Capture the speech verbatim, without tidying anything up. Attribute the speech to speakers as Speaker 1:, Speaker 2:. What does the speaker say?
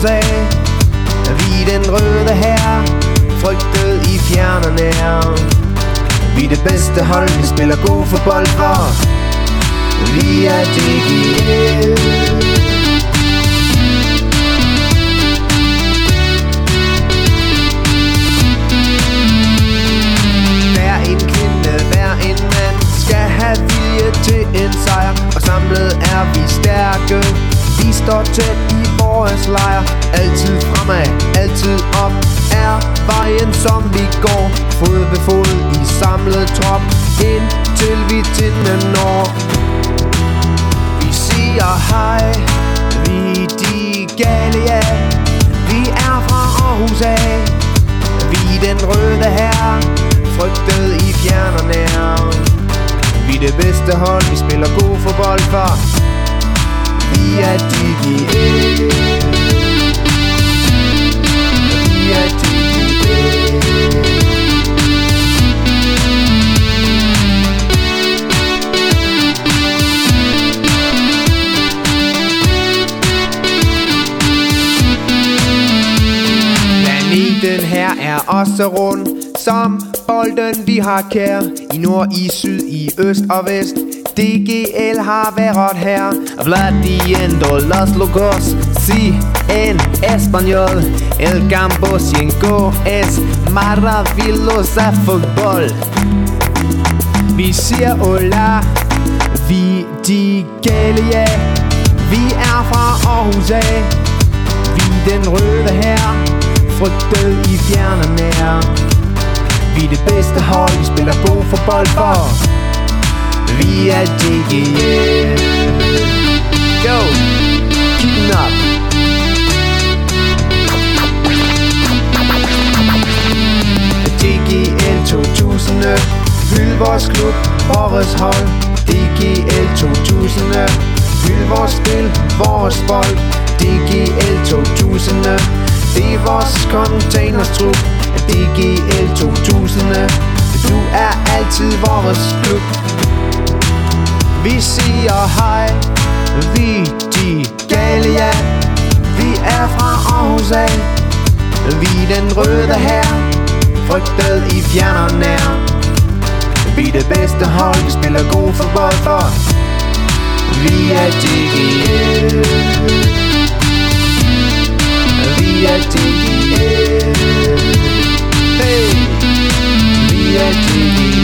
Speaker 1: A. Vi den røde hær, frygtet i fjern og nær. Vi er det bedste hold, vi spiller god fodbold for. Vi er D G L. Hver en kvinde, hver en mand skal have vilje til en sejr, og samlet er vi stærke. Vi står tæt i vores lejr. Altid fremad, altid op er vejen som vi går. Fod ved fod i samlet trop, indtil vi til den når. Vi siger hej, vi er de gale, ja. Vi er fra Aarhus A. Vi er den røde hær, frygtet i fjern og nær. Vi er det bedste hold, vi spiller god fodbold for. Vi er D G L. Vi er D G L. Planeten her er også rund, som bolden vi har kær. I nord, i syd, i øst og vest. D G L har været her. Vladiendo los locos, si en español. El campo cinco es maravillosa fodbold. Vi siger hola, vi de gale, ja. Vi er fra Aarhus A. Vi den røde hær, frygtet i fjern og nær. Vi er det bedste hold, vi spiller god fodbold for. Vi er D G L. Go, keep it up. D G L to tusind. Hyld vores klub, vores hold. D G L to tusind. Hyld vores spil, vores bold. D G L to tusind. Det er vores containerstrup. D G L to tusind. Du er altid vores klub. Vi siger hej, vi de gale, ja. Vi er fra Aarhus A. Vi er den røde hær, frygtet i fjern og nær. Vi er det bedste hold, vi spiller god fodbold for. Vi er D G L. Vi er D G L. Hey, vi er D G L.